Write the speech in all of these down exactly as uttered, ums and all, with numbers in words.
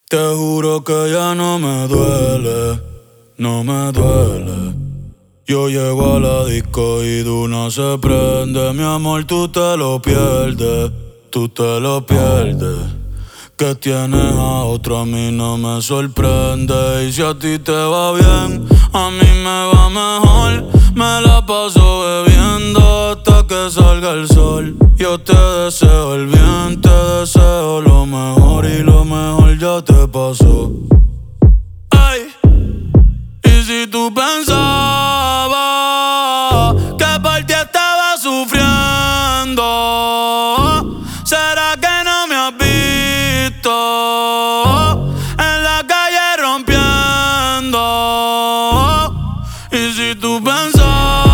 Te juro que ya no me duele, no me duele. Yo llego a la disco y de una se prende. Mi amor, tú te lo pierdes, tú te lo pierdes. Que tienes a otro a mí no me sorprende. Y si a ti te va bien, a mí me va mejor. Me la paso bebiendo hasta que salga el sol. Yo te deseo el bien, te deseo lo mejor. Y lo mejor ya te pasó. Ay, y si tú pensabas que por ti estaba sufriendo, ¿será que no me has visto en la calle rompiendo? Y si tú pensabas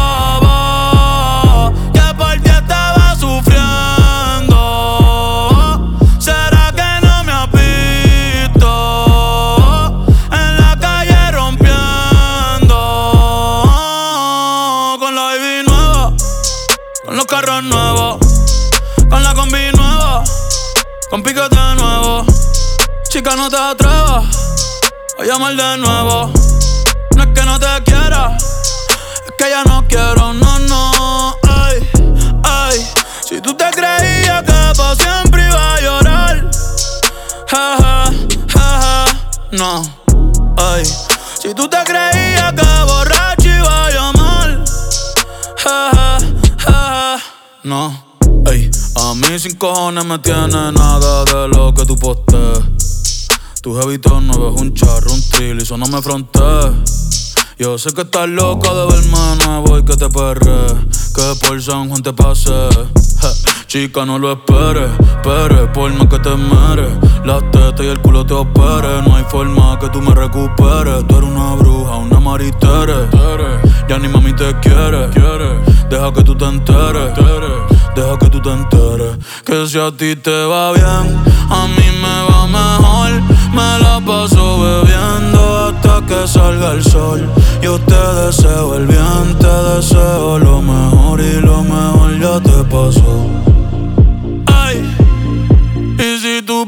que por ti estaba sufriendo, ¿será que no me has visto en la calle rompiendo? Con la baby nueva, con los carros nuevos, con la combi nueva, con piquete nuevo. Chica, no te atrevas a llamar de nuevo. No es que no te quiera, es que ya no quiero, no, no. Ay, ay, si tú te creías que pa' siempre iba a llorar, ja, ja, ja, ja, no. Ay, si tú te creías que borracho iba a llamar, ja, ja, ja, ja, no. Ey, a mí sin cojones me tiene nada de lo que tú postees. Tu jevito no ves un charro, un trill y eso no me frontees. Yo sé que estás loca de verme de nuevo y que te perre, que por San Juan te pase. Je, chica, no lo esperes, espere, por más que te meres. Las tetas y el culo te opere, no hay forma que tú me recuperes. Tú eres una bruja, una maritere. Ya ni mami te quiere, deja que tú te enteres. Deja que tú te enteres. Que si a ti te va bien, a mí me va mejor. Me la paso bebiendo hasta que salga el sol. Yo te deseo el bien, te deseo lo mejor. Y lo mejor ya te pasó. Ay, y si tú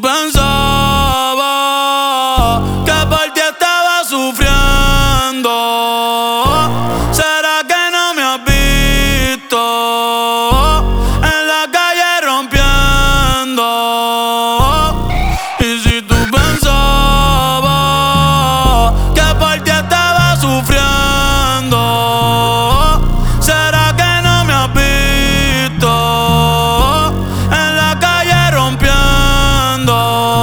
pensabas que por ti estaba sufriendo, ¿será que no me has visto en la calle rompiendo? Y si tú pensabas que por ti estaba sufriendo, ¿será que no me has visto en la calle rompiendo?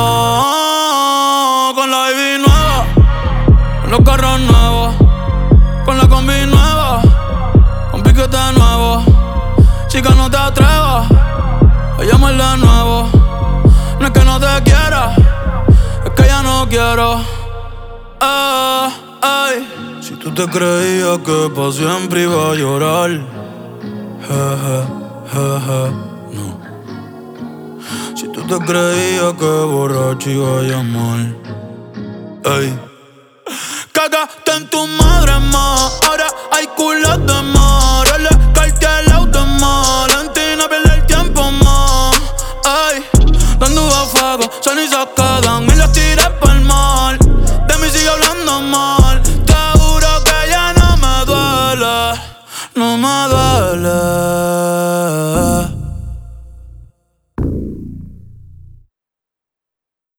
Con la baby nueva, con los carros nuevos, con la combi nueva, con piquete nuevo. Chica, no te atrevas a llamar de nuevo. No es que no te quiera, es que ya no quiero. Ah, ay. Si tú te creías que pa' siempre iba a llorar, ja, ja, ja, ja, no. Si tú te creías que borracho iba a llamar, ey. Cagaste en tu madre, ma. Ahora hay culos de mar. Le calte el auto, ma. Valentina pierde el tiempo, ma. Ay, dando a fuego, son y se quedan. Y las